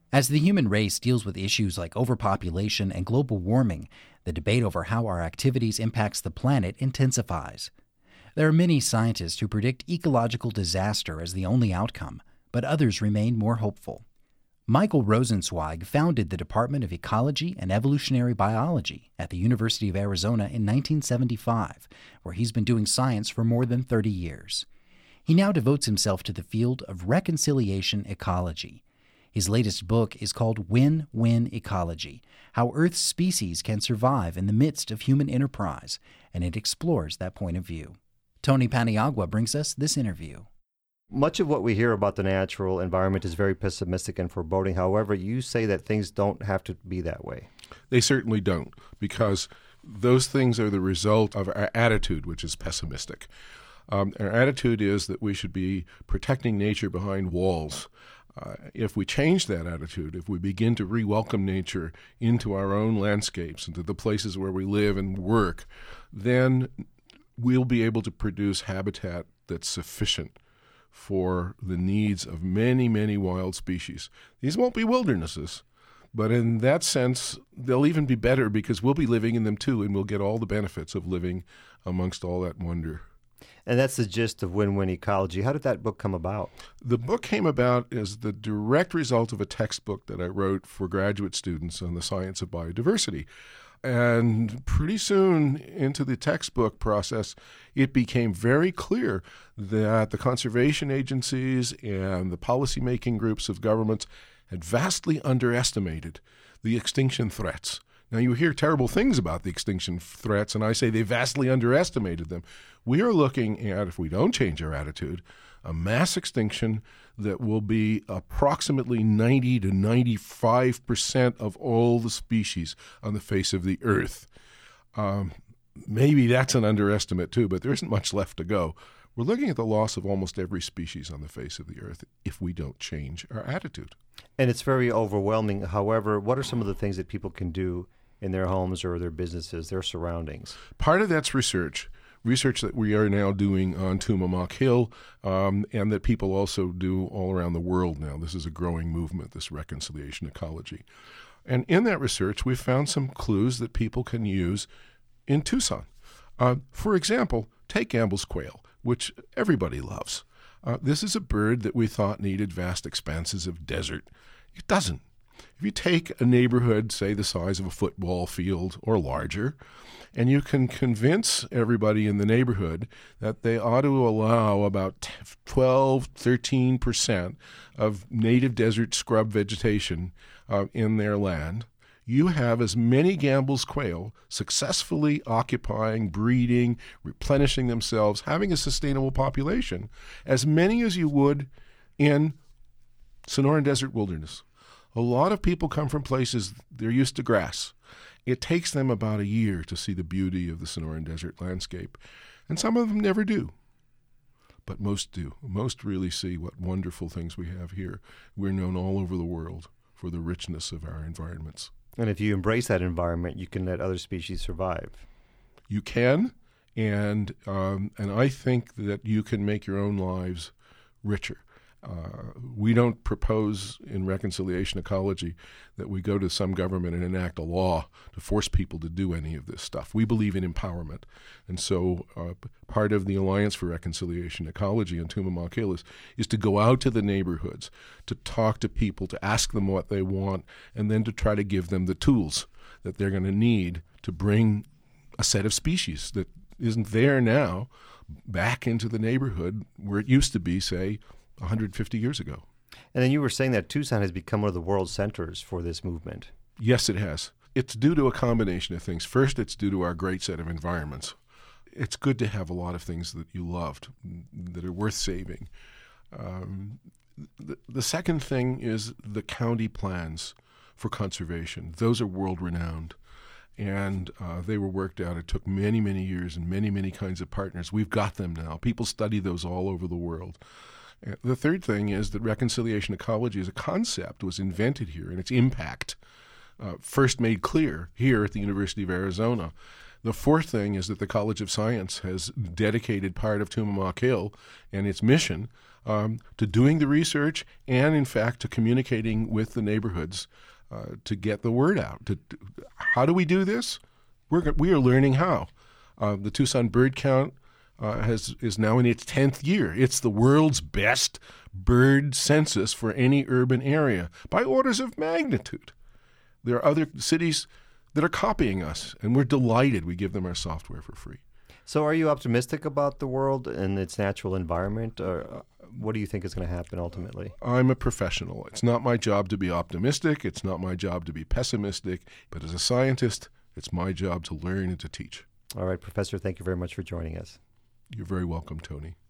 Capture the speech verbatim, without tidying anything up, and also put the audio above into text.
As the human race deals with issues like overpopulation and global warming, the debate over how our activities impacts the planet intensifies. There are many scientists who predict ecological disaster as the only outcome, but others remain more hopeful. Michael Rosenzweig founded the Department of Ecology and Evolutionary Biology at the University of Arizona in nineteen seventy-five, where he's been doing science for more than thirty years. He now devotes himself to the field of reconciliation ecology. His latest book is called Win-Win Ecology: How Earth's Species Can Survive in the Midst of Human Enterprise, and it explores that point of view. Tony Paniagua brings us this interview. Much of what we hear about the natural environment is very pessimistic and foreboding. However, you say that things don't have to be that way. They certainly don't, because those things are the result of our attitude, which is pessimistic. Um, our attitude is that we should be protecting nature behind walls. Uh, if we change that attitude, if we begin to re-welcome nature into our own landscapes, into the places where we live and work, then we'll be able to produce habitat that's sufficient for the needs of many, many wild species. These won't be wildernesses, but in that sense, they'll even be better because we'll be living in them too, and we'll get all the benefits of living amongst all that wonder. And that's the gist of Win-Win Ecology. How did that book come about? The book came about as the direct result of a textbook that I wrote for graduate students on the science of biodiversity. And pretty soon into the textbook process, it became very clear that the conservation agencies and the policymaking groups of governments had vastly underestimated the extinction threats. Now, you hear terrible things about the extinction threats, and I say they vastly underestimated them. We are looking at, if we don't change our attitude, a mass extinction that will be approximately ninety to ninety-five percent of all the species on the face of the earth. Um, maybe that's an underestimate too, but there isn't much left to go. We're looking at the loss of almost every species on the face of the earth if we don't change our attitude. And it's very overwhelming. However, what are some of the things that people can do in their homes or their businesses, their surroundings? Part of that's research. Research that we are now doing on Tumamoc Hill, um, and that people also do all around the world now. This is a growing movement, this reconciliation ecology. And in that research, we've found some clues that people can use in Tucson. Uh, for example, take Gambel's quail, which everybody loves. Uh, this is a bird that we thought needed vast expanses of desert. It doesn't. If you take a neighborhood, say the size of a football field or larger, and you can convince everybody in the neighborhood that they ought to allow about twelve, thirteen percent of native desert scrub vegetation uh, in their land, you have as many Gambel's quail successfully occupying, breeding, replenishing themselves, having a sustainable population, as many as you would in Sonoran Desert Wilderness. A lot of people come from places they're used to grass. It takes them about a year to see the beauty of the Sonoran Desert landscape, and some of them never do. But most do. Most really see what wonderful things we have here. We're known all over the world for the richness of our environments. And if you embrace that environment, you can let other species survive. You can, and um, and I think that you can make your own lives richer. Uh, we don't propose in reconciliation ecology that we go to some government and enact a law to force people to do any of this stuff. We believe in empowerment. And so uh, part of the Alliance for Reconciliation Ecology in Tumamoc Hill is, is to go out to the neighborhoods, to talk to people, to ask them what they want, and then to try to give them the tools that they're going to need to bring a set of species that isn't there now back into the neighborhood where it used to be, say, one hundred fifty years ago. And then you were saying that Tucson has become one of the world centers for this movement. Yes, it has. It's due to a combination of things. First, it's due to our great set of environments. It's good to have a lot of things that you loved, that are worth saving. Um, the, the second thing is the county plans for conservation. Those are world-renowned. And uh, they were worked out. It took many, many years and many, many kinds of partners. We've got them now. People study those all over the world. The third thing is that reconciliation ecology as a concept was invented here, and its impact uh, first made clear here at the University of Arizona. The fourth thing is that the College of Science has dedicated part of Tumamoc Hill and its mission um, to doing the research and, in fact, to communicating with the neighborhoods uh, to get the word out. To, to, how do we do this? We're, we are learning how. Uh, the Tucson Bird Count uh, has is now in its tenth year. It's the world's best bird census for any urban area by orders of magnitude. There are other cities that are copying us, and we're delighted we give them our software for free. So are you optimistic about the world and its natural environment, or what do you think is going to happen ultimately? I'm a professional. It's not my job to be optimistic. It's not my job to be pessimistic. But as a scientist, it's my job to learn and to teach. All right, Professor, thank you very much for joining us. You're very welcome, Tony.